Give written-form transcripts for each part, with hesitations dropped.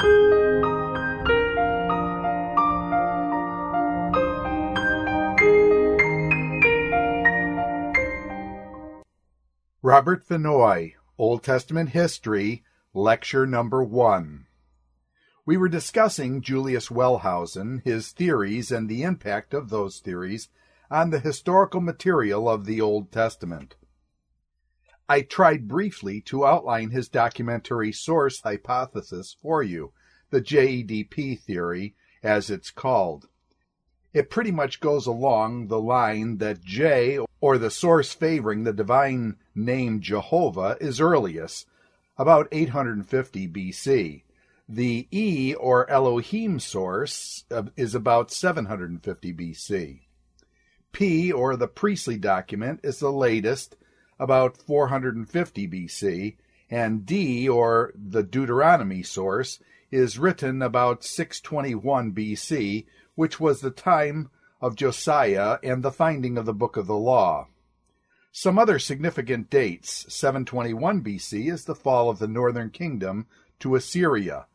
Robert Vannoy, Old Testament History, Lecture Number 1. We were discussing Julius Wellhausen, his theories, and the impact of those theories on the historical material of the Old Testament. I tried briefly to outline his documentary source hypothesis for you, the JEDP theory, as it's called. It pretty much goes along the line that J, or the source favoring the divine name Jehovah, is earliest, about 850 BC. The E, or Elohim source, is about 750 BC. P, or the priestly document, is the latest, about 450 BC, and D, or the Deuteronomy source, is written about 621 BC, which was the time of Josiah and the finding of the Book of the Law. Some other significant dates: 721 BC is the fall of the northern kingdom to Assyria.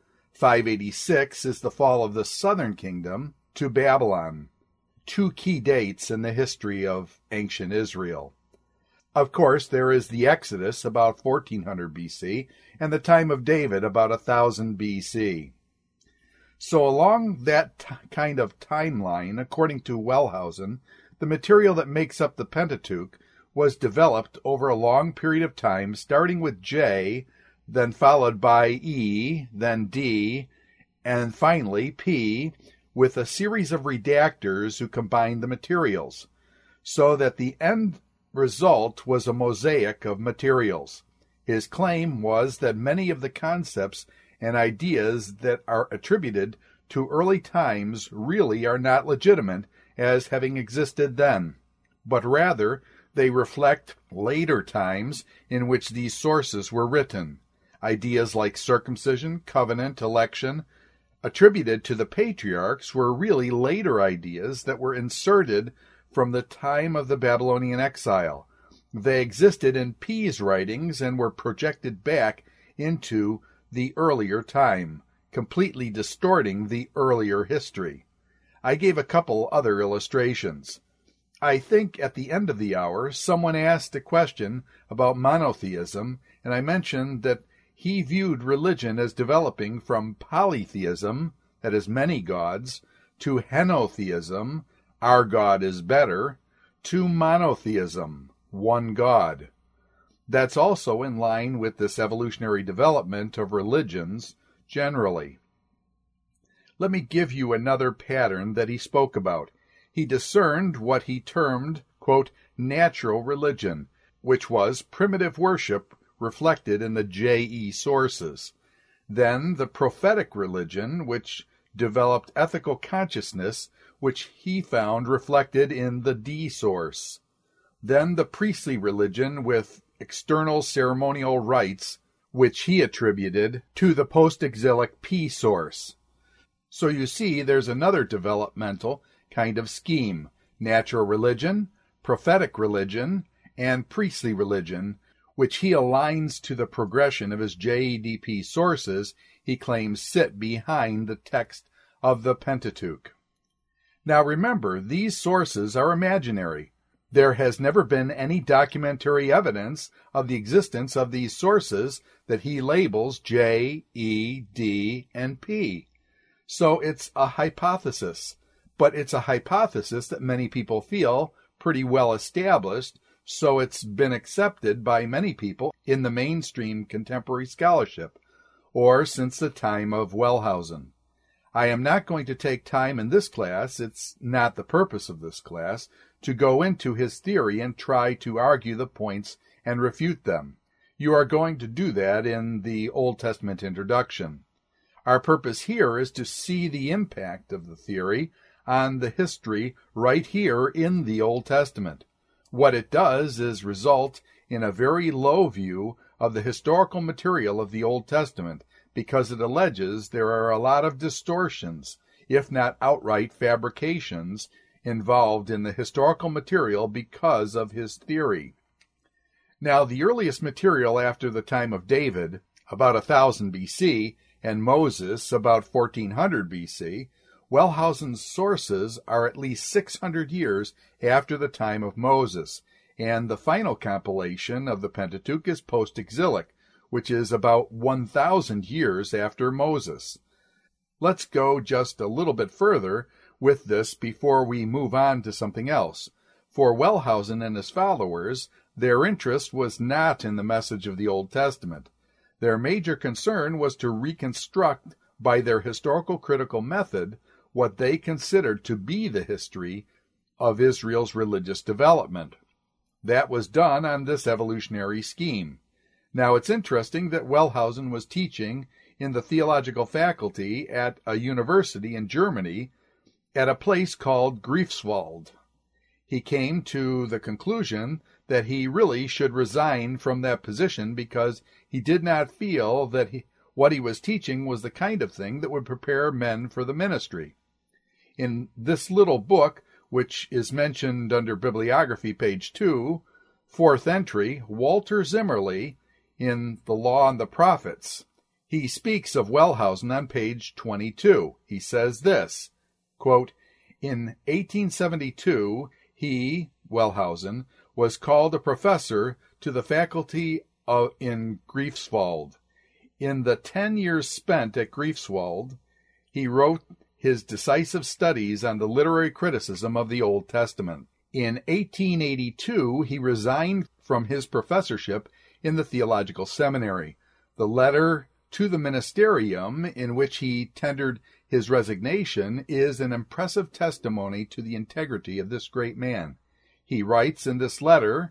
586 is the fall of the southern kingdom to Babylon. Two key dates in the history of ancient Israel. Of course, there is the Exodus, about 1400 BC, and the time of David, about 1000 BC. So along that kind of timeline, according to Wellhausen, the material that makes up the Pentateuch was developed over a long period of time, starting with J, then followed by E, then D, and finally P, with a series of redactors who combined the materials, so that the end result was a mosaic of materials. His claim was that many of the concepts and ideas that are attributed to early times really are not legitimate as having existed then, but rather they reflect later times in which these sources were written. Ideas like circumcision, covenant, election, attributed to the patriarchs, were really later ideas that were inserted from the time of the Babylonian exile. They existed in P's writings and were projected back into the earlier time, completely distorting the earlier history. I gave a couple other illustrations. I think at the end of the hour, someone asked a question about monotheism, and I mentioned that he viewed religion as developing from polytheism, that is many gods, to henotheism, our God is better, to monotheism, one God. That's also in line with this evolutionary development of religions generally. Let me give you another pattern that he spoke about. He discerned what he termed, quote, natural religion, which was primitive worship reflected in the JE sources. Then the prophetic religion, which developed ethical consciousness, which he found reflected in the D source. Then the priestly religion with external ceremonial rites, which he attributed to the post-exilic P source. So you see, there's another developmental kind of scheme: natural religion, prophetic religion, and priestly religion, which he aligns to the progression of his JEDP sources he claims sit behind the text of the Pentateuch. Now remember, these sources are imaginary. There has never been any documentary evidence of the existence of these sources that he labels J, E, D, and P. So it's a hypothesis, but it's a hypothesis that many people feel pretty well established, so it's been accepted by many people in the mainstream contemporary scholarship, or since the time of Wellhausen. I am not going to take time in this class, it's not the purpose of this class, to go into his theory and try to argue the points and refute them. You are going to do that in the Old Testament introduction. Our purpose here is to see the impact of the theory on the history right here in the Old Testament. What it does is result in a very low view of the historical material of the Old Testament, because it alleges there are a lot of distortions, if not outright fabrications, involved in the historical material because of his theory. Now, the earliest material after the time of David, about 1000 BC, and Moses about 1400 BC, Wellhausen's sources are at least 600 years after the time of Moses, and the final compilation of the Pentateuch is post-exilic, which is about 1,000 years after Moses. Let's go just a little bit further with this before we move on to something else. For Wellhausen and his followers, their interest was not in the message of the Old Testament. Their major concern was to reconstruct, by their historical critical method, what they considered to be the history of Israel's religious development. That was done on this evolutionary scheme. Now, it's interesting that Wellhausen was teaching in the theological faculty at a university in Germany at a place called Greifswald. He came to the conclusion that he really should resign from that position because he did not feel that what he was teaching was the kind of thing that would prepare men for the ministry. In this little book, which is mentioned under bibliography, page 2, fourth entry, Walter Zimmerli, in The Law and the Prophets, he speaks of Wellhausen on page 22. He says this, quote, "In 1872, he, Wellhausen, was called a professor to the faculty in Greifswald. In the 10 years spent at Greifswald, he wrote his decisive studies on the literary criticism of the Old Testament. In 1882, he resigned from his professorship in the theological seminary. The letter to the ministerium in which he tendered his resignation is an impressive testimony to the integrity of this great man. He writes in this letter,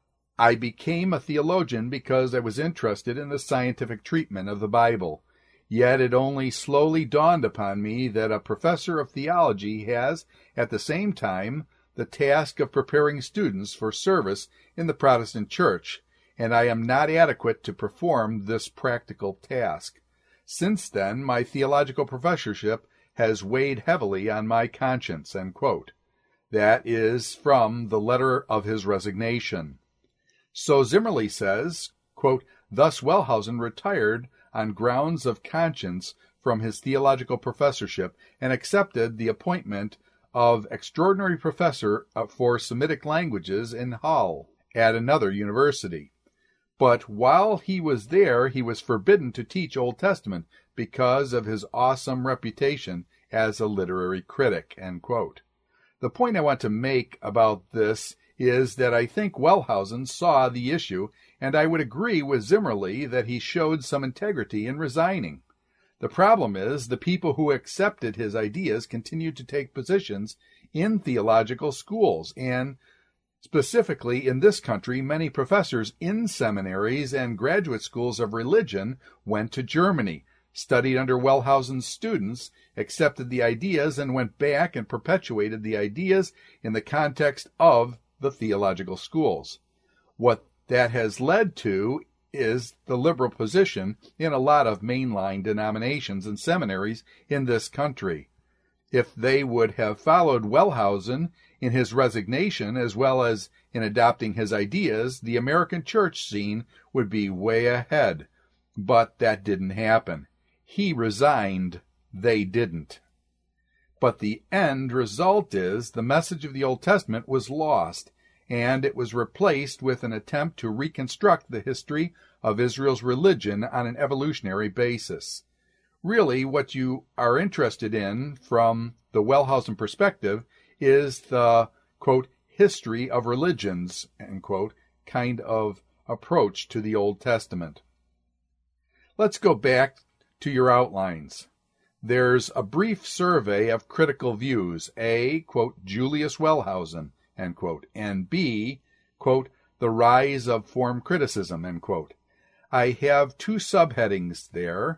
'I became a theologian because I was interested in the scientific treatment of the Bible. Yet it only slowly dawned upon me that a professor of theology has, at the same time, the task of preparing students for service in the Protestant Church, and I am not adequate to perform this practical task. Since then, my theological professorship has weighed heavily on my conscience.'" End quote. That is from the letter of his resignation. So Zimmerli says, quote, "Thus Wellhausen retired on grounds of conscience from his theological professorship and accepted the appointment of extraordinary professor for Semitic languages in Halle at another university. But while he was there, he was forbidden to teach Old Testament because of his awesome reputation as a literary critic." End quote. The point I want to make about this is that I think Wellhausen saw the issue, and I would agree with Zimmerli that he showed some integrity in resigning. The problem is the people who accepted his ideas continued to take positions in theological schools, and specifically in this country, many professors in seminaries and graduate schools of religion went to Germany, studied under Wellhausen's students, accepted the ideas, and went back and perpetuated the ideas in the context of the theological schools. What that has led to is the liberal position in a lot of mainline denominations and seminaries in this country. If they would have followed Wellhausen in his resignation as well as in adopting his ideas, the American church scene would be way ahead. But that didn't happen. He resigned, they didn't. But the end result is the message of the Old Testament was lost, and it was replaced with an attempt to reconstruct the history of Israel's religion on an evolutionary basis. Really, what you are interested in from the Wellhausen perspective is the, quote, history of religions, end quote, kind of approach to the Old Testament. Let's go back to your outlines. There's a brief survey of critical views. A, quote, Julius Wellhausen, end quote, and B, quote, the rise of form criticism, end quote. I have two subheadings there.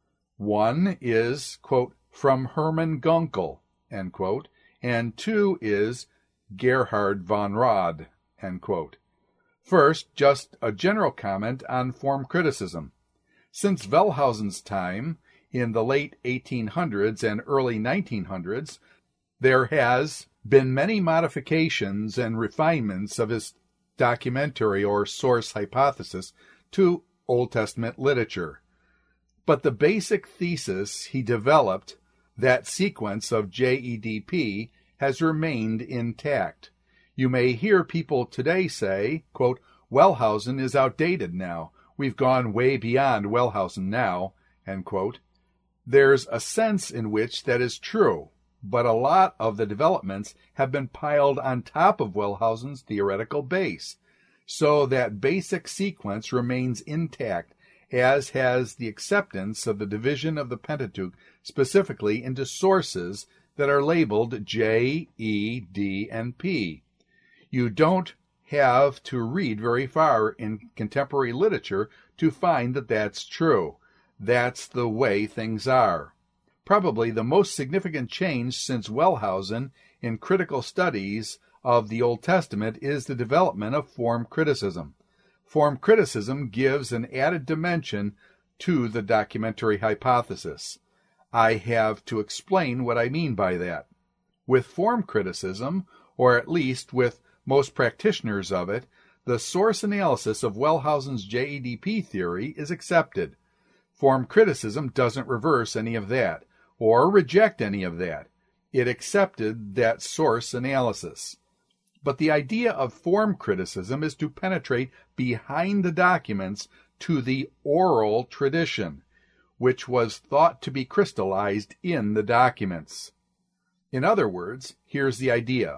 One is, quote, from Hermann Gunkel, end quote, and two is Gerhard von Rad, end quote. First, just a general comment on form criticism. Since Wellhausen's time, in the late 1800s and early 1900s, there has been many modifications and refinements of his documentary or source hypothesis to Old Testament literature. But the basic thesis he developed, that sequence of JEDP, has remained intact. You may hear people today say, quote, Wellhausen is outdated now. We've gone way beyond Wellhausen now, end quote. There's a sense in which that is true, but a lot of the developments have been piled on top of Wellhausen's theoretical base, so that basic sequence remains intact, as has the acceptance of the division of the Pentateuch specifically into sources that are labeled J, E, D, and P. You don't have to read very far in contemporary literature to find that that's true. That's the way things are. Probably the most significant change since Wellhausen in critical studies of the Old Testament is the development of form criticism. Form criticism gives an added dimension to the documentary hypothesis. I have to explain what I mean by that. With form criticism, or at least with most practitioners of it, the source analysis of Wellhausen's JEDP theory is accepted. Form criticism doesn't reverse any of that, or reject any of that. It accepted that source analysis. But the idea of form criticism is to penetrate behind the documents to the oral tradition, which was thought to be crystallized in the documents. In other words, here's the idea.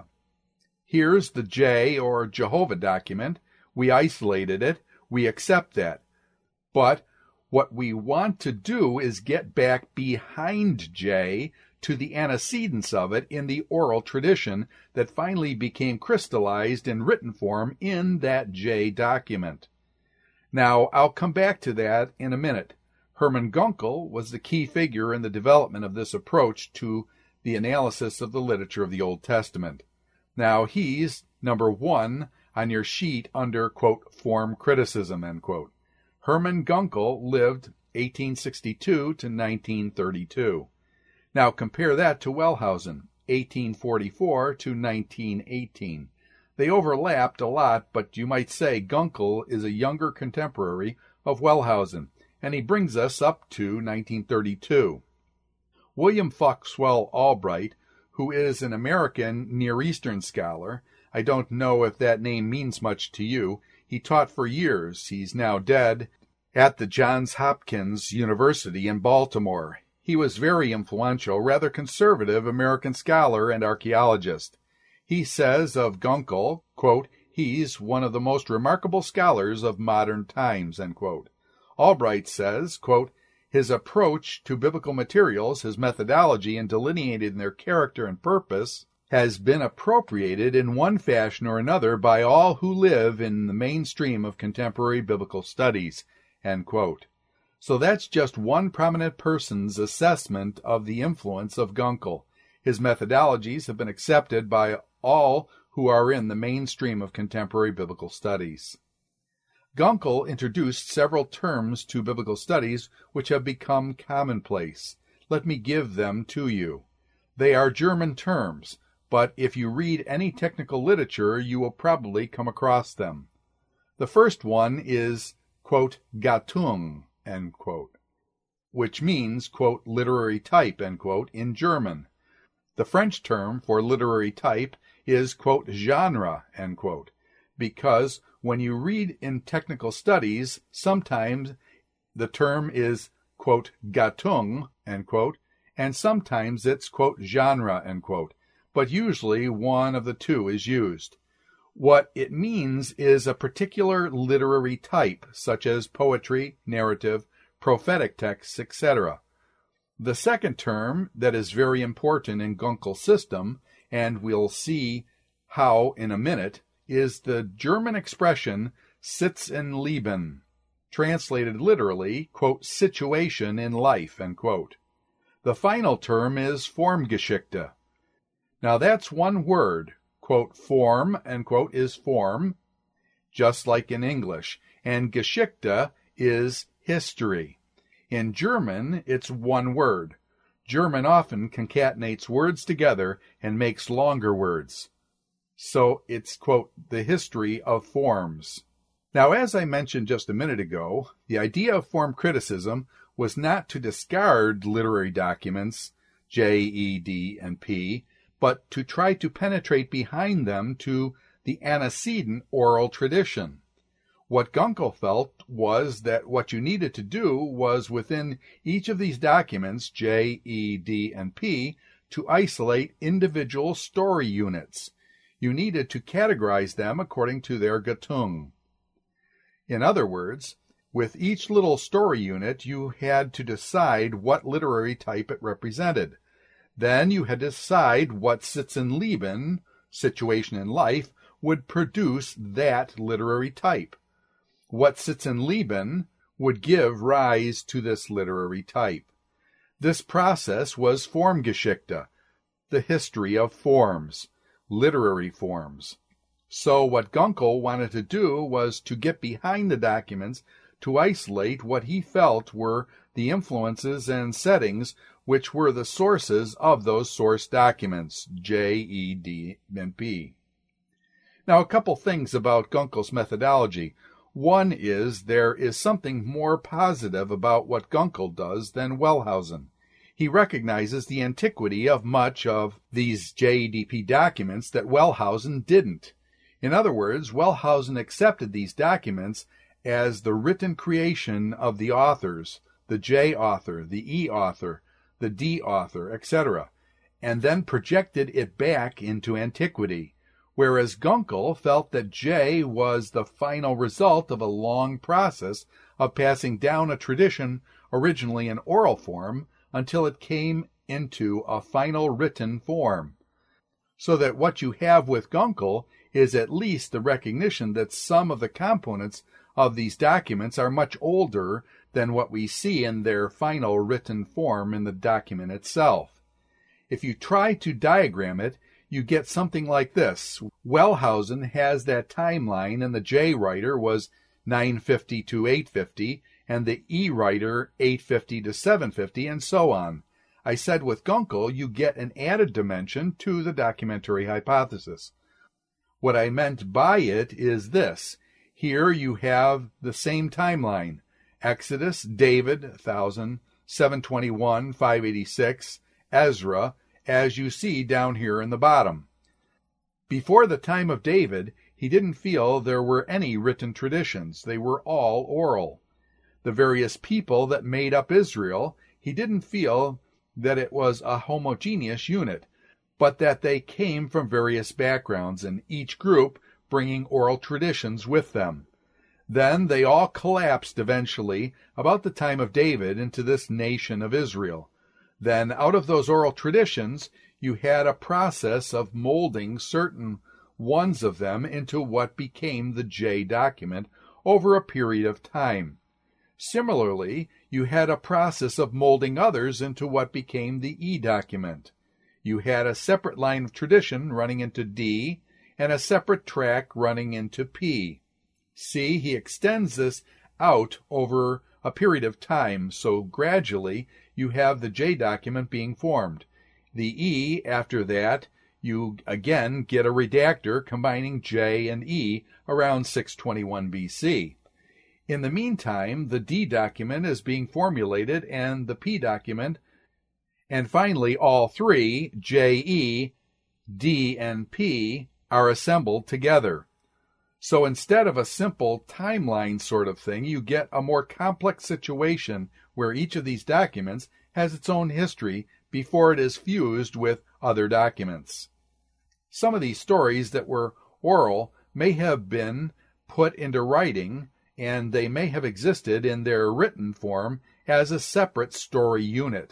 Here's the J or Jehovah document. We isolated it. We accept that. But what we want to do is get back behind J to the antecedents of it in the oral tradition that finally became crystallized in written form in that J document. Now, I'll come back to that in a minute. Hermann Gunkel was the key figure in the development of this approach to the analysis of the literature of the Old Testament. Now, he's number 1 on your sheet under, quote, form criticism, end quote. Hermann Gunkel lived 1862 to 1932. Now, compare that to Wellhausen, 1844 to 1918. They overlapped a lot, but you might say Gunkel is a younger contemporary of Wellhausen, and he brings us up to 1932. William Foxwell Albright, who is an American Near Eastern scholar, I don't know if that name means much to you. He taught for years, he's now dead, at the Johns Hopkins University in Baltimore. He was very influential, rather conservative American scholar and archaeologist. He says of Gunkel, quote, he's one of the most remarkable scholars of modern times, end quote. Albright says, quote, his approach to biblical materials, his methodology in delineating their character and purpose, has been appropriated in one fashion or another by all who live in the mainstream of contemporary biblical studies, end quote. So that's just one prominent person's assessment of the influence of Gunkel. His methodologies have been accepted by all who are in the mainstream of contemporary biblical studies. Gunkel introduced several terms to biblical studies which have become commonplace. Let me give them to you. They are German terms, but if you read any technical literature, you will probably come across them. The first one is, quote, Gattung, end quote, which means, quote, literary type, end quote, in German. The French term for literary type is, quote, genre, end quote, because when you read in technical studies, sometimes the term is, quote, Gattung, end quote, and sometimes it's, quote, genre, end quote, but usually one of the two is used. What it means is a particular literary type, such as poetry, narrative, prophetic texts, etc. The second term that is very important in Gunkel's system, and we'll see how in a minute, is the German expression Sitzenleben, translated literally, quote, situation in life, end quote. The final term is Formgeschichte. Now that's one word, quote, form, end quote, is form, just like in English, and Geschichte is history. In German, it's one word. German often concatenates words together and makes longer words. So it's, quote, the history of forms. Now, as I mentioned just a minute ago, the idea of form criticism was not to discard literary documents, J, E, D, and P, but to try to penetrate behind them to the antecedent oral tradition. What Gunkel felt was that what you needed to do was within each of these documents, J, E, D, and P, to isolate individual story units. You needed to categorize them according to their Gattung. In other words, with each little story unit, you had to decide what literary type it represented. Then you had to decide what Sitzenleben, situation in life, would produce that literary type. What Sitzenleben would give rise to this literary type. This process was Formgeschichte, the history of forms, literary forms. So what Gunkel wanted to do was to get behind the documents to isolate what he felt were the influences and settings which were the sources of those source documents, J, E, D, and P. Now, a couple things about Gunkel's methodology. One is there is something more positive about what Gunkel does than Wellhausen. He recognizes the antiquity of much of these JEDP documents that Wellhausen didn't. In other words, Wellhausen accepted these documents as the written creation of the authors, the J author, the E author, the D author, etc., and then projected it back into antiquity, whereas Gunkel felt that J was the final result of a long process of passing down a tradition originally in oral form until it came into a final written form. So that what you have with Gunkel is at least the recognition that some of the components of these documents are much older than what we see in their final written form in the document itself. If you try to diagram it, you get something like this. Wellhausen has that timeline, and the J writer was 950 to 850, and the E writer 850 to 750, and so on. I said with Gunkel, you get an added dimension to the documentary hypothesis. What I meant by it is this. Here you have the same timeline. Exodus, David, 1000, 721, 586, Ezra, as you see down here in the bottom. Before the time of David, he didn't feel there were any written traditions. They were all oral. The various people that made up Israel, he didn't feel that it was a homogeneous unit, but that they came from various backgrounds, and each group bringing oral traditions with them. Then they all collapsed eventually, about the time of David, into this nation of Israel. Then out of those oral traditions, you had a process of molding certain ones of them into what became the J document over a period of time. Similarly, you had a process of molding others into what became the E document. You had a separate line of tradition running into D, and a separate track running into P. See, he extends this out over a period of time, so gradually you have the J document being formed. The E, after that, you again get a redactor combining J and E around 621 BC. In the meantime, the D document is being formulated and the P document, and finally all three, J, E, D, and P, are assembled together. So instead of a simple timeline sort of thing, you get a more complex situation where each of these documents has its own history before it is fused with other documents. Some of these stories that were oral may have been put into writing, and they may have existed in their written form as a separate story unit.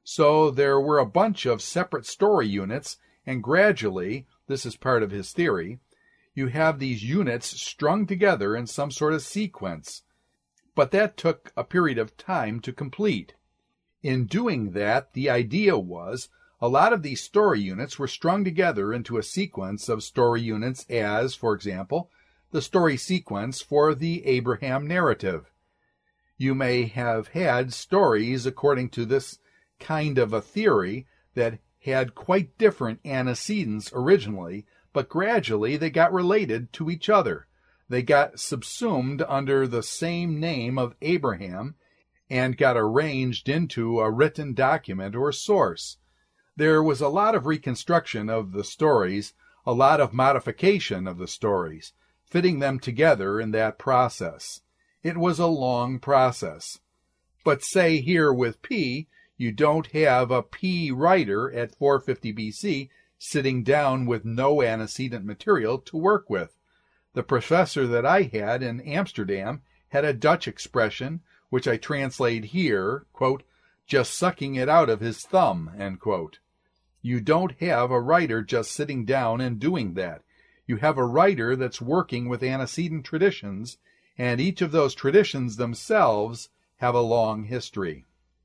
So there were a bunch of separate story units, and gradually, this is part of his theory, you have these units strung together in some sort of sequence. But that took a period of time to complete. In doing that, the idea was a lot of these story units were strung together into a sequence of story units as, for example, the story sequence for the Abraham narrative. You may have had stories according to this kind of a theory that had quite different antecedents originally, but gradually they got related to each other. They got subsumed under the same name of Abraham, and got arranged into a written document or source. There was a lot of reconstruction of the stories, a lot of modification of the stories, fitting them together in that process. It was a long process. But say here with P, you don't have a P writer at 450 BC sitting down with no antecedent material to work with. The professor that I had in Amsterdam had a Dutch expression, which I translate here, quote, just sucking it out of his thumb, end quote. You don't have a writer just sitting down and doing that. You have a writer that's working with antecedent traditions, and each of those traditions themselves have a long history.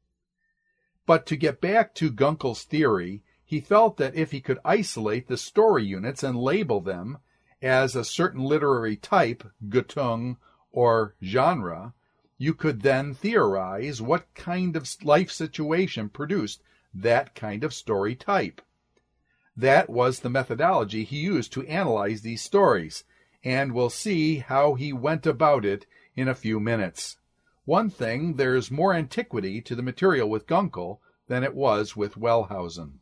But to get back to Gunkel's theory, he felt that if he could isolate the story units and label them as a certain literary type, Gattung, or genre, you could then theorize what kind of life situation produced that kind of story type. That was the methodology he used to analyze these stories, and we'll see how he went about it in a few minutes. One thing, there's more antiquity to the material with Gunkel than it was with Wellhausen.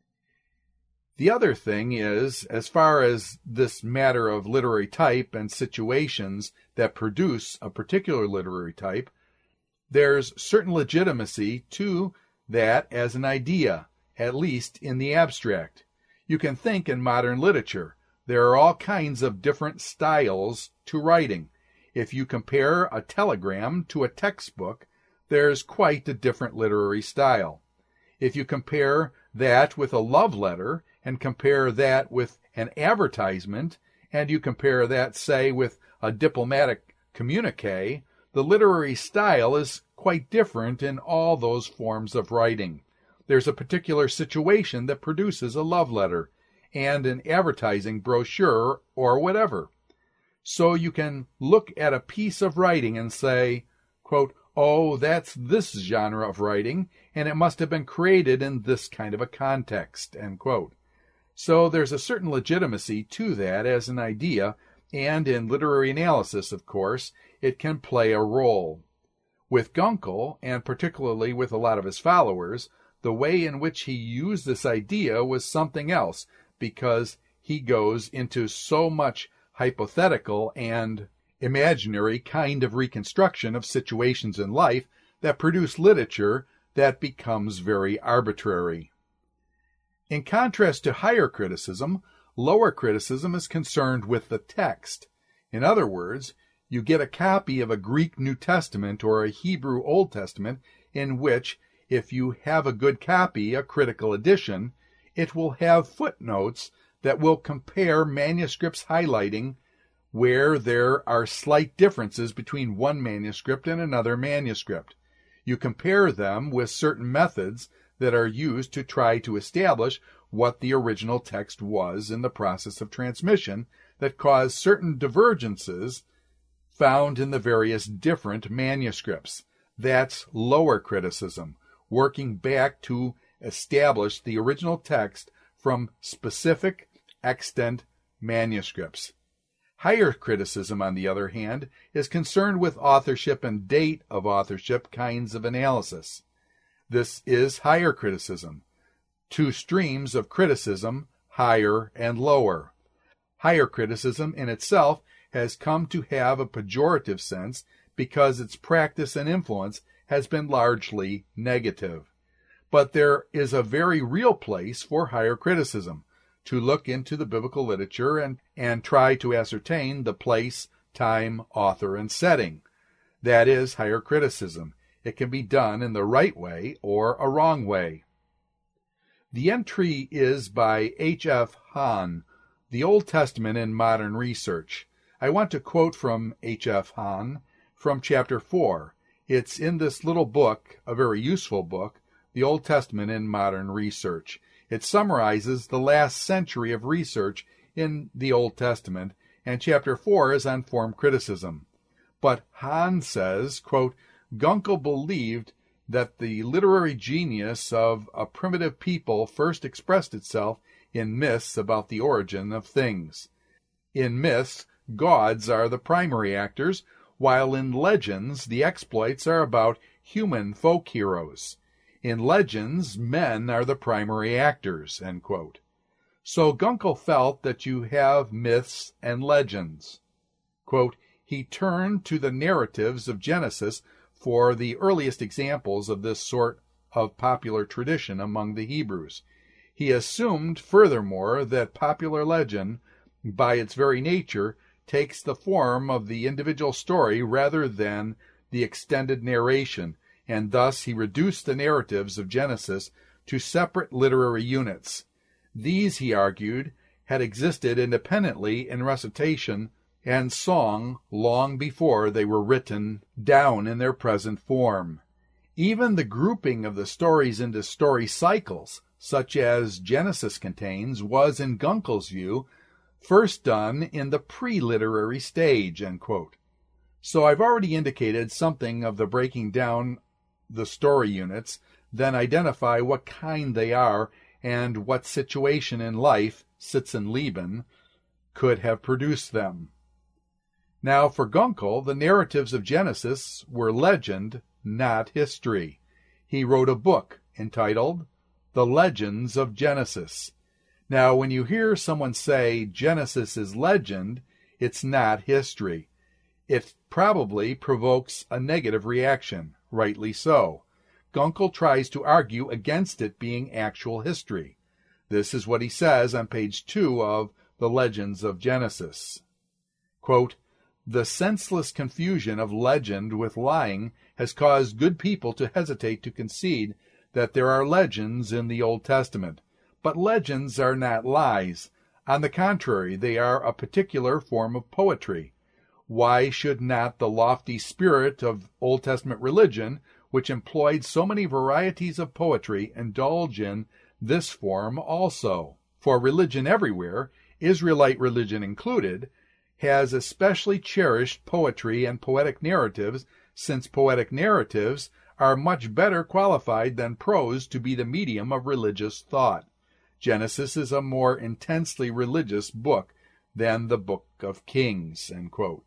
The other thing is, as far as this matter of literary type and situations that produce a particular literary type, there's certain legitimacy to that as an idea, at least in the abstract. You can think in modern literature. There are all kinds of different styles to writing. If you compare a telegram to a textbook, there's quite a different literary style. If you compare that with a love letter, and compare that with an advertisement, and you compare that, say, with a diplomatic communique, the literary style is quite different in all those forms of writing. There's a particular situation that produces a love letter and an advertising brochure or whatever. So you can look at a piece of writing and say, quote, oh, that's this genre of writing, and it must have been created in this kind of a context, end quote. So there's a certain legitimacy to that as an idea, and in literary analysis, of course, it can play a role. With Gunkel, and particularly with a lot of his followers, the way in which he used this idea was something else, because he goes into so much hypothetical and imaginary kind of reconstruction of situations in life that produce literature that becomes very arbitrary. In contrast to higher criticism, lower criticism is concerned with the text. In other words, you get a copy of a Greek New Testament or a Hebrew Old Testament in which, if you have a good copy, a critical edition, it will have footnotes that will compare manuscripts highlighting where there are slight differences between one manuscript and another manuscript. You compare them with certain methods that are used to try to establish what the original text was in the process of transmission that cause certain divergences found in the various different manuscripts. That's lower criticism, working back to establish the original text from specific extant manuscripts. Higher criticism, on the other hand, is concerned with authorship and date of authorship kinds of analysis. This is higher criticism. Two streams of criticism, higher and lower. Higher criticism in itself has come to have a pejorative sense because its practice and influence has been largely negative. But there is a very real place for higher criticism, to look into the biblical literature and try to ascertain the place, time, author, and setting. That is higher criticism. It can be done in the right way or a wrong way. The entry is by H.F. Hahn, The Old Testament in Modern Research. I want to quote from H.F. Hahn from chapter 4. It's in this little book, a very useful book, The Old Testament in Modern Research. It summarizes the last century of research in the Old Testament, and chapter 4 is on form criticism. But Hahn says, quote, Gunkel believed that the literary genius of a primitive people first expressed itself in myths about the origin of things. In myths, gods are the primary actors, while in legends the exploits are about human folk heroes. In legends, men are the primary actors, end quote. So Gunkel felt that you have myths and legends. Quote, he turned to the narratives of Genesis for the earliest examples of this sort of popular tradition among the Hebrews. He assumed, furthermore, that popular legend, by its very nature, takes the form of the individual story rather than the extended narration, and thus he reduced the narratives of Genesis to separate literary units. These, he argued, had existed independently in recitation and song long before they were written down in their present form. Even the grouping of the stories into story cycles, such as Genesis contains, was, in Gunkel's view, first done in the pre-literary stage, end quote. So I've already indicated something of the breaking down the story units, then identify what kind they are and what situation in life, Sitzenleben, could have produced them. Now, for Gunkel, the narratives of Genesis were legend, not history. He wrote a book entitled The Legends of Genesis. Now, when you hear someone say Genesis is legend, it's not history. It probably provokes a negative reaction, rightly so. Gunkel tries to argue against it being actual history. This is what he says on page 2 of The Legends of Genesis. Quote, the senseless confusion of legend with lying has caused good people to hesitate to concede that there are legends in the Old Testament. But legends are not lies. On the contrary, they are a particular form of poetry. Why should not the lofty spirit of Old Testament religion, which employed so many varieties of poetry, indulge in this form also? For religion everywhere, Israelite religion included, has especially cherished poetry and poetic narratives, since poetic narratives are much better qualified than prose to be the medium of religious thought. Genesis is a more intensely religious book than the Book of Kings, end quote.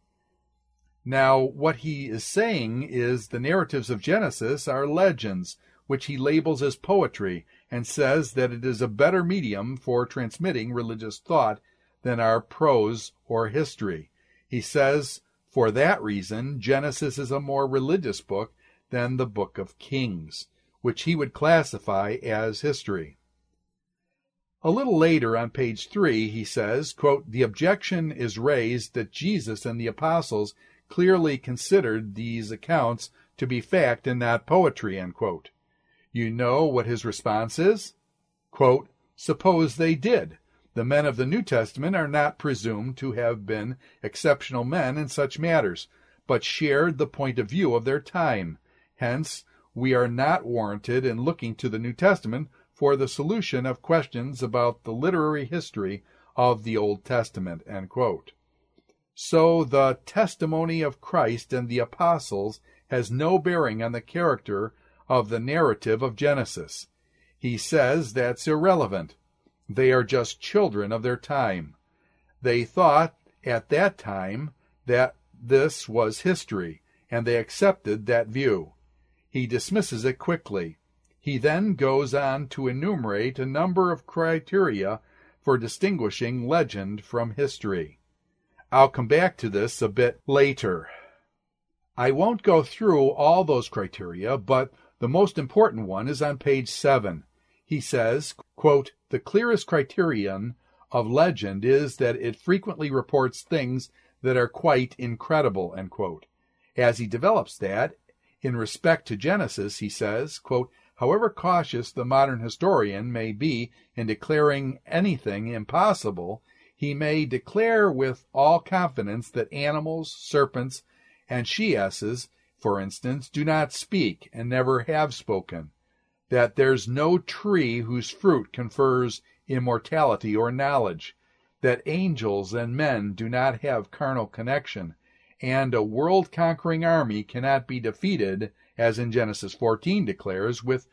Now, what he is saying is the narratives of Genesis are legends, which he labels as poetry, and says that it is a better medium for transmitting religious thought than are prose or history. He says, for that reason, Genesis is a more religious book than the Book of Kings, which he would classify as history. A little later on page 3, he says, quote, the objection is raised that Jesus and the apostles clearly considered these accounts to be fact and not poetry, end quote. You know what his response is? Quote, suppose they did. The men of the New Testament are not presumed to have been exceptional men in such matters, but shared the point of view of their time. Hence, we are not warranted in looking to the New Testament for the solution of questions about the literary history of the Old Testament, end quote. So the testimony of Christ and the apostles has no bearing on the character of the narrative of Genesis. He says that's irrelevant. They are just children of their time. They thought at that time that this was history, and they accepted that view. He dismisses it quickly. He then goes on to enumerate a number of criteria for distinguishing legend from history. I'll come back to this a bit later. I won't go through all those criteria, but the most important one is on page 7. He says, quote, the clearest criterion of legend is that it frequently reports things that are quite incredible, end quote. As he develops that, in respect to Genesis, he says, quote, however cautious the modern historian may be in declaring anything impossible, he may declare with all confidence that animals, serpents, and she-asses, for instance, do not speak and never have spoken, that there's no tree whose fruit confers immortality or knowledge, that angels and men do not have carnal connection, and a world-conquering army cannot be defeated, as in Genesis 14 declares, with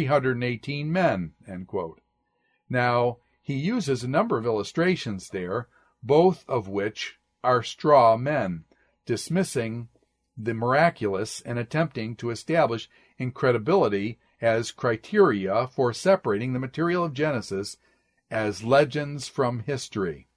318 men, end quote. Now, he uses a number of illustrations there, both of which are straw men, dismissing the miraculous and attempting to establish incredibility as criteria for separating the material of Genesis as legends from history.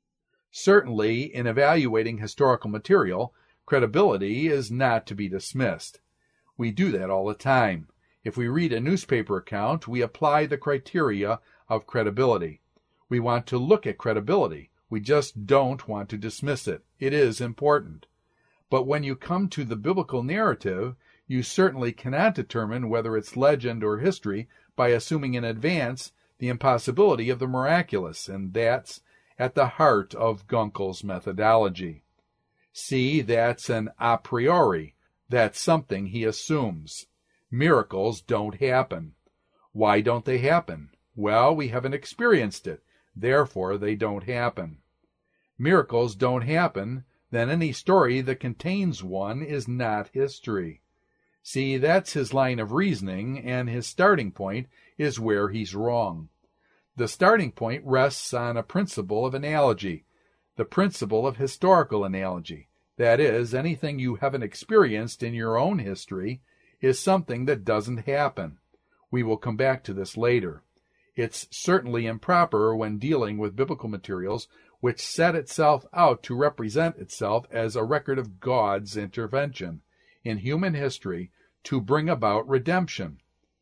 Certainly, in evaluating historical material, credibility is not to be dismissed. We do that all the time. If we read a newspaper account, we apply the criteria of credibility. We want to look at credibility. We just don't want to dismiss it. It is important. But when you come to the biblical narrative, you certainly cannot determine whether it's legend or history by assuming in advance the impossibility of the miraculous, and that's at the heart of Gunkel's methodology. See, that's an a priori. That's something he assumes. Miracles don't happen. Why don't they happen? Well, we haven't experienced it. Therefore, they don't happen. Miracles don't happen, then any story that contains one is not history. See, that's his line of reasoning, and his starting point is where he's wrong. The starting point rests on a principle of analogy, the principle of historical analogy. That is, anything you haven't experienced in your own history is something that doesn't happen. We will come back to this later. It's certainly improper when dealing with biblical materials which set itself out to represent itself as a record of God's intervention in human history to bring about redemption.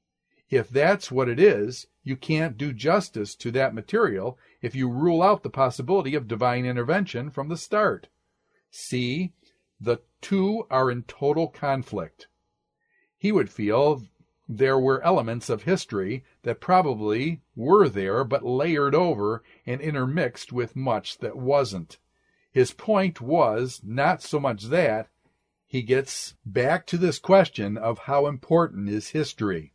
If that's what it is, you can't do justice to that material if you rule out the possibility of divine intervention from the start. See, the two are in total conflict. He would feel there were elements of history that probably were there but layered over and intermixed with much that wasn't. His point was not so much that. He gets back to this question of how important is history.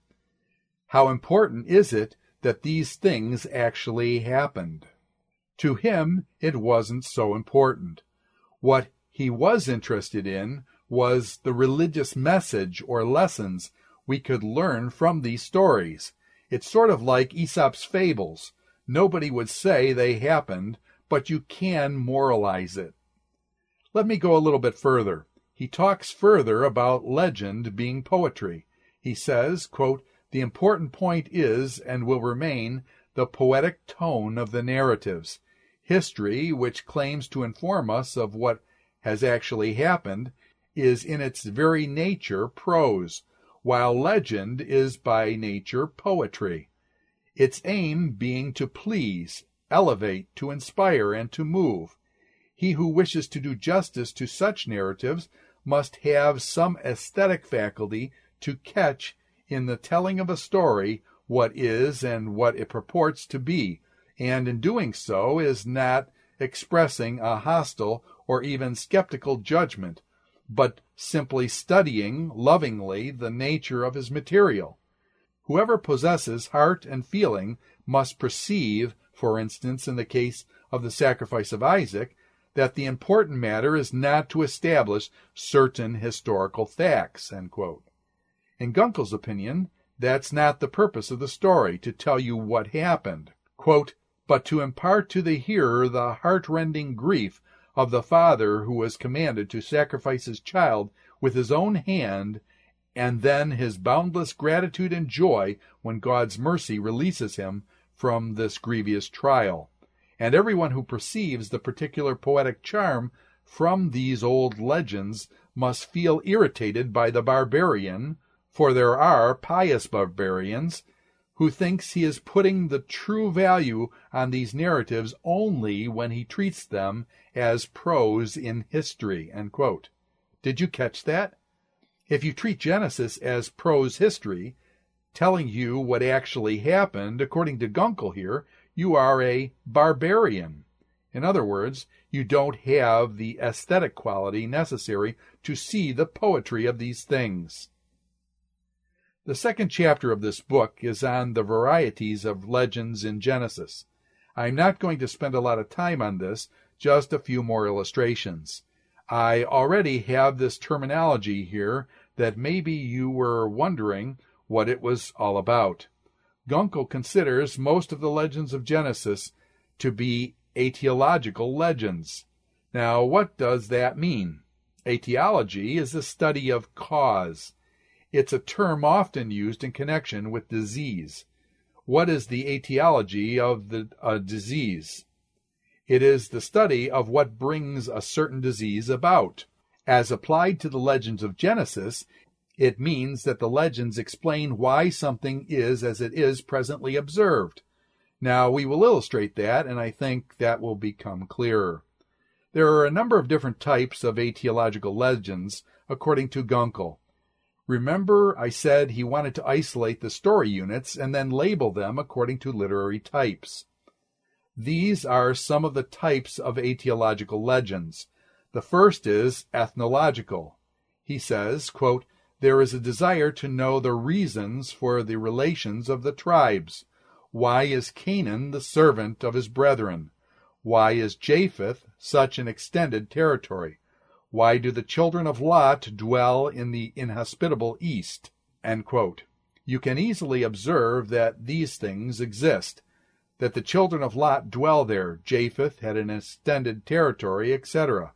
How important is it that these things actually happened? To him, it wasn't so important. What he was interested in was the religious message or lessons we could learn from these stories. It's sort of like Aesop's fables. Nobody would say they happened, but you can moralize it. Let me go a little bit further. He talks further about legend being poetry. He says, quote, "The important point is, and will remain, the poetic tone of the narratives. History, which claims to inform us of what has actually happened, is in its very nature prose, while legend is by nature poetry, its aim being to please, elevate, to inspire, and to move. He who wishes to do justice to such narratives must have some aesthetic faculty to catch in the telling of a story what is and what it purports to be, and in doing so is not expressing a hostile or even skeptical judgment, but simply studying lovingly the nature of his material. Whoever possesses heart and feeling must perceive, for instance, in the case of the sacrifice of Isaac, that the important matter is not to establish certain historical facts." End quote. In Gunkel's opinion, that's not the purpose of the story, to tell you what happened, quote, "but to impart to the hearer the heart-rending grief of the father who was commanded to sacrifice his child with his own hand, and then his boundless gratitude and joy when God's mercy releases him from this grievous trial. And everyone who perceives the particular poetic charm from these old legends must feel irritated by the barbarian, for there are pious barbarians, who thinks he is putting the true value on these narratives only when he treats them as prose in history." End quote. Did you catch that? If you treat Genesis as prose history, telling you what actually happened, according to Gunkel here, you are a barbarian. In other words, you don't have the aesthetic quality necessary to see the poetry of these things. The second chapter of this book is on the varieties of legends in Genesis. I'm not going to spend a lot of time on this, just a few more illustrations. I already have this terminology here that maybe you were wondering what it was all about. Gunkel considers most of the legends of Genesis to be aetiological legends. Now, what does that mean? Etiology is the study of cause. It's a term often used in connection with disease. What is the etiology of a disease? It is the study of what brings a certain disease about. As applied to the legends of Genesis, it means that the legends explain why something is as it is presently observed. Now, we will illustrate that, and I think that will become clearer. There are a number of different types of etiological legends, according to Gunkel. Remember, I said he wanted to isolate the story units and then label them according to literary types. These are some of the types of etiological legends. The first is ethnological. He says, quote, "There is a desire to know the reasons for the relations of the tribes. Why is Canaan the servant of his brethren? Why is Japheth such an extended territory? Why do the children of Lot dwell in the inhospitable east?" End quote. You can easily observe that these things exist, that the children of Lot dwell there, Japheth had an extended territory, etc.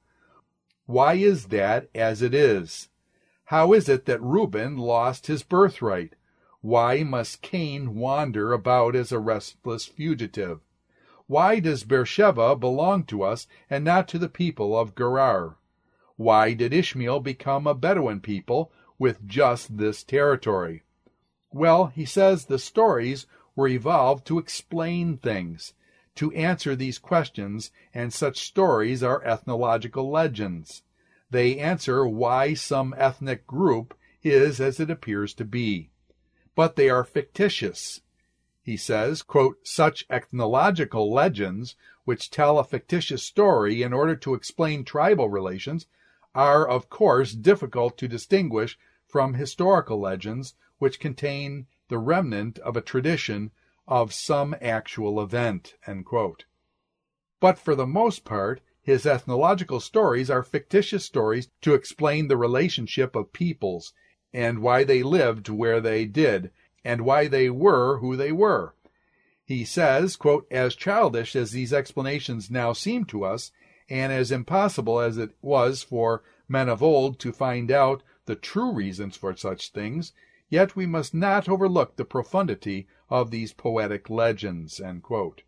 Why is that as it is? How is it that Reuben lost his birthright? Why must Cain wander about as a restless fugitive? Why does Beersheba belong to us and not to the people of Gerar? Why did Ishmael become a Bedouin people with just this territory? Well, he says the stories were evolved to explain things, to answer these questions, and such stories are ethnological legends. They answer why some ethnic group is as it appears to be. But they are fictitious. He says, quote, "Such ethnological legends, which tell a fictitious story in order to explain tribal relations, are of course difficult to distinguish from historical legends, which contain the remnant of a tradition of some actual event." End quote. But for the most part, his ethnological stories are fictitious stories to explain the relationship of peoples, and why they lived where they did, and why they were who they were. He says, quote, "As childish as these explanations now seem to us, and as impossible as it was for men of old to find out the true reasons for such things, yet we must not overlook the profundity of these poetic legends." End quote.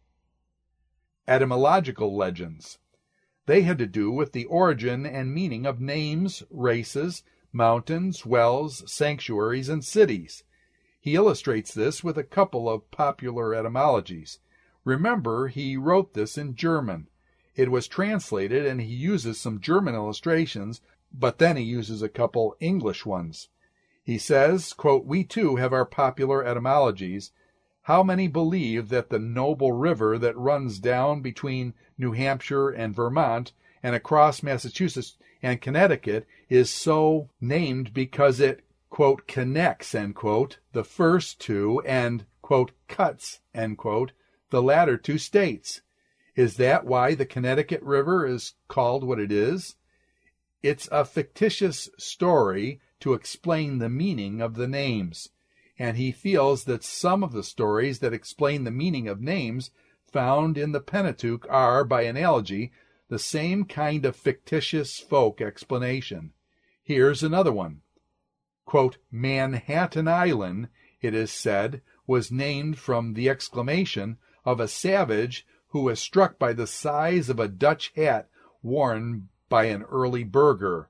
Etymological legends. They had to do with the origin and meaning of names, races, mountains, wells, sanctuaries, and cities. He illustrates this with a couple of popular etymologies. Remember, he wrote this in German. It was translated, and he uses some German illustrations, but then he uses a couple English ones. He says, quote, "We too have our popular etymologies. How many believe that the noble river that runs down between New Hampshire and Vermont and across Massachusetts and Connecticut is so named because it, quote, connects, end quote, the first two and, quote, cuts, end quote, the latter two states? Is that why the Connecticut River is called what it is? It's a fictitious story to explain the meaning of the names, and he feels that some of the stories that explain the meaning of names found in the Pentateuch are, by analogy, the same kind of fictitious folk explanation. Here's another one. Quote, "Manhattan Island, it is said, was named from the exclamation of a savage who was struck by the size of a Dutch hat worn by an early burgher.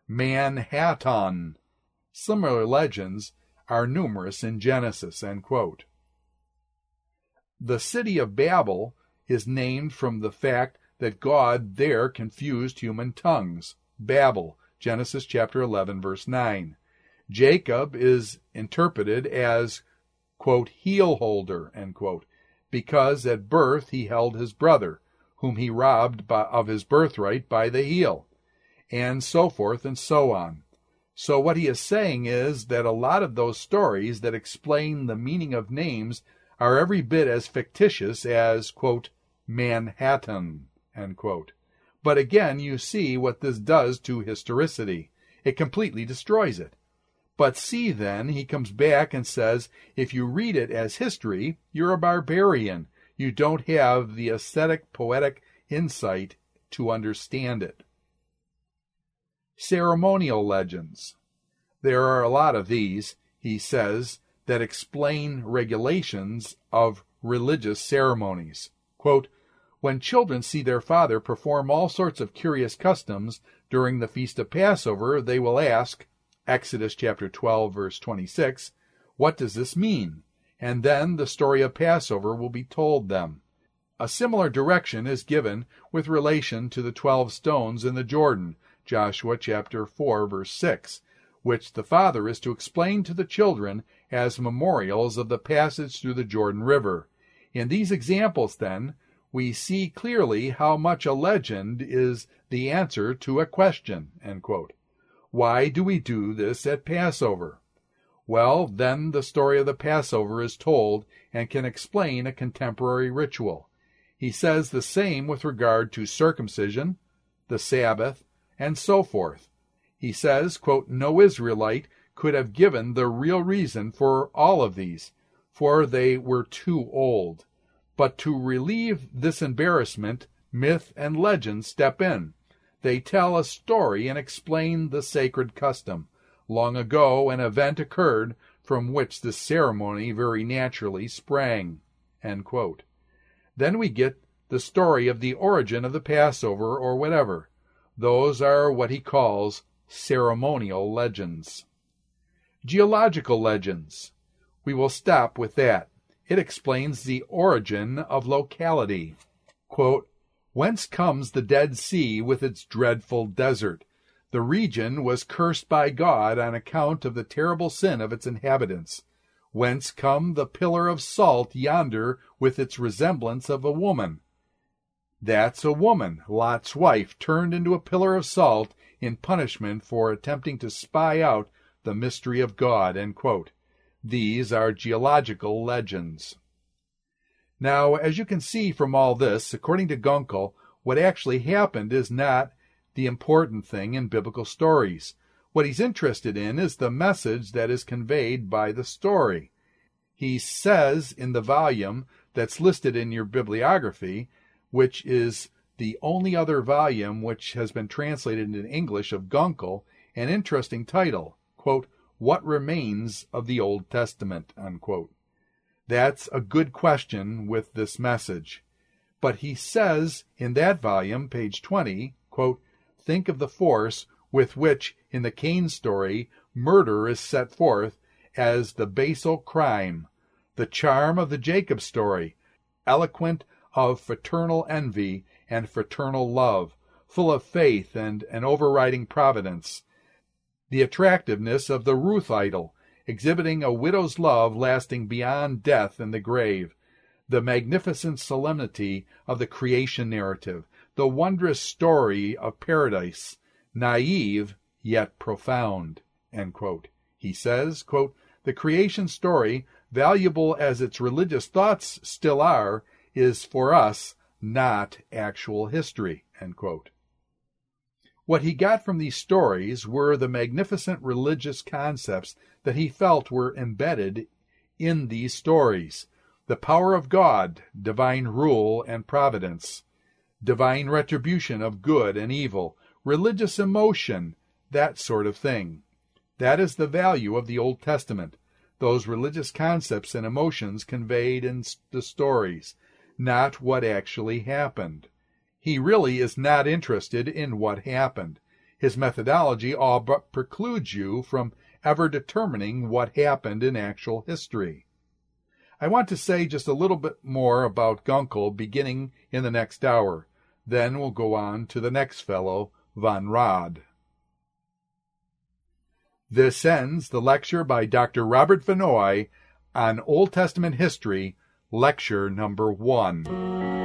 Manhattan." Similar legends are numerous in Genesis. End quote. The city of Babel is named from the fact that God there confused human tongues. Babel, Genesis chapter 11, verse 9. Jacob is interpreted as, quote, "heel holder," end quote, because at birth he held his brother, whom he robbed of his birthright by the heel, and so forth and so on. So what he is saying is that a lot of those stories that explain the meaning of names are every bit as fictitious as, quote, "Manhattan," end quote. But again, you see what this does to historicity. It completely destroys it. But see, then, he comes back and says, if you read it as history, you're a barbarian. You don't have the aesthetic, poetic insight to understand it. ceremonial legends. There are a lot of these, he says, that explain regulations of religious ceremonies. Quote, when children see their father perform all sorts of curious customs during the feast of Passover, they will ask, Exodus chapter 12, verse 26, what does this mean? And then the story of Passover will be told them. A similar direction is given with relation to the 12 stones in the Jordan, Joshua chapter 4, verse 6, which the father is to explain to the children as memorials of the passage through the Jordan River. In these examples, then, we see clearly how much a legend is the answer to a question. End quote. Why do we do this at Passover? Well, then the story of the Passover is told and can explain a contemporary ritual. He says the same with regard to circumcision, the Sabbath, and so forth. He says, quote, no Israelite could have given the real reason for all of these, for they were too old. But to relieve this embarrassment, myth and legend step in. They tell a story and explain the sacred custom. Long ago, an event occurred from which the ceremony very naturally sprang. End quote. Then we get the story of the origin of the Passover or whatever. Those are what he calls ceremonial legends. Geological legends. We will stop with that. It explains the origin of locality. Quote, whence comes the Dead Sea with its dreadful desert? The region was cursed by God on account of the terrible sin of its inhabitants. Whence come the pillar of salt yonder with its resemblance of a woman? That's a woman, Lot's wife, turned into a pillar of salt in punishment for attempting to spy out the mystery of God. End quote. These are geological legends. Now, as you can see from all this, according to Gunkel, what actually happened is not the important thing in biblical stories. What he's interested in is the message that is conveyed by the story. He says in the volume that's listed in your bibliography, which is the only other volume which has been translated into English of Gunkel, an interesting title, quote, What Remains of the Old Testament, unquote. That's a good question with this message. But he says in that volume, page 20, quote, think of the force with which, in the Cain story, murder is set forth as the basal crime, the charm of the Jacob story, eloquent of fraternal envy and fraternal love, full of faith and an overriding providence, the attractiveness of the Ruth idol, exhibiting a widow's love lasting beyond death and the grave, the magnificent solemnity of the creation narrative, the wondrous story of paradise, naive yet profound. End quote. He says, quote, the creation story, valuable as its religious thoughts still are, is for us not actual history. End quote. What he got from these stories were the magnificent religious concepts that he felt were embedded in these stories. The power of God, divine rule and providence, divine retribution of good and evil, religious emotion, that sort of thing. That is the value of the Old Testament, those religious concepts and emotions conveyed in the stories, not what actually happened. He really is not interested in what happened. His methodology all but precludes you from ever determining what happened in actual history. I want to say just a little bit more about Gunkel beginning in the next hour. Then we'll go on to the next fellow, Van Rad. This ends the lecture by Dr. Robert Vannoy on Old Testament history, lecture number 1.